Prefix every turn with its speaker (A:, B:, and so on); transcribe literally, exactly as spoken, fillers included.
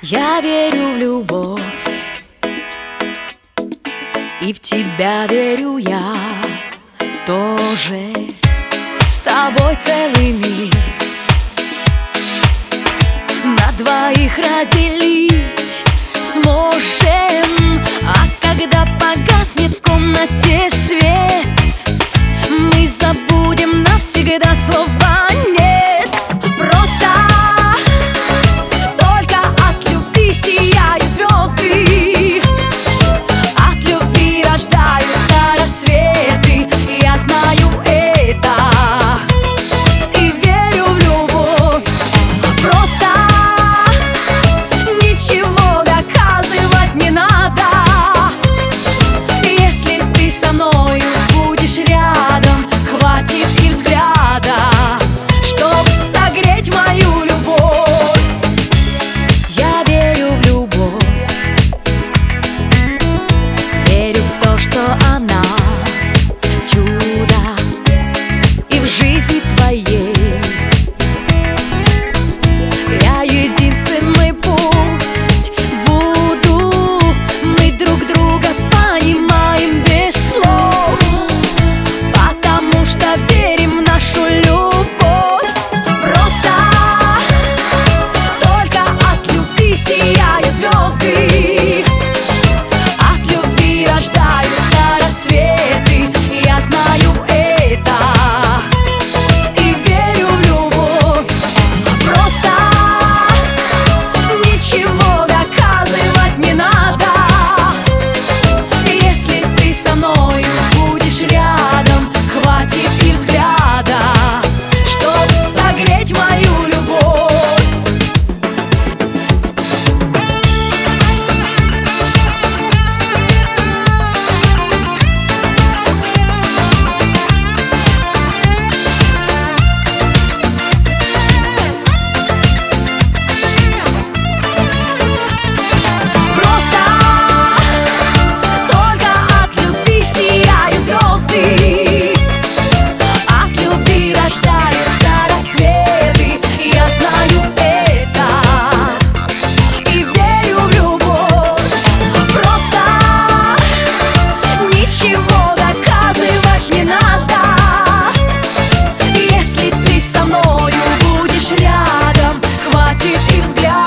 A: Я верю в любовь, и в тебя верю я тоже. С тобой целый мир на двоих разделить сможем. А когда погаснет в комнате свет, мы забудем навсегда слова «нет». Просто только от любви сияют звезды, от любви рождаются рассветы. Я знаю это и верю в любовь. Просто ничего доказывать не надо. Если ты со мною будешь рядом, хватит и взгляда, чтоб согреть мою любовь. Я верю в любовь, верю в то, что она чудо и в жизни твоей. Я единственный пусть буду, мы друг друга понимаем без слов, потому что верим в нашу любовь. Просто только от любви сияют звезды, от любви рождаются рассветы. Я знаю это и верю в любовь. Просто ничего доказывать не надо. Если ты со мною будешь рядом, хватит и взгляда, чтоб согреть мою любовь. Просто только от любви сияют звезды, от любви рождаются рассветы. Я знаю это и верю в любовь. Просто ничего доказывать не надо. Если ты со мною будешь рядом, хватит и взгляда,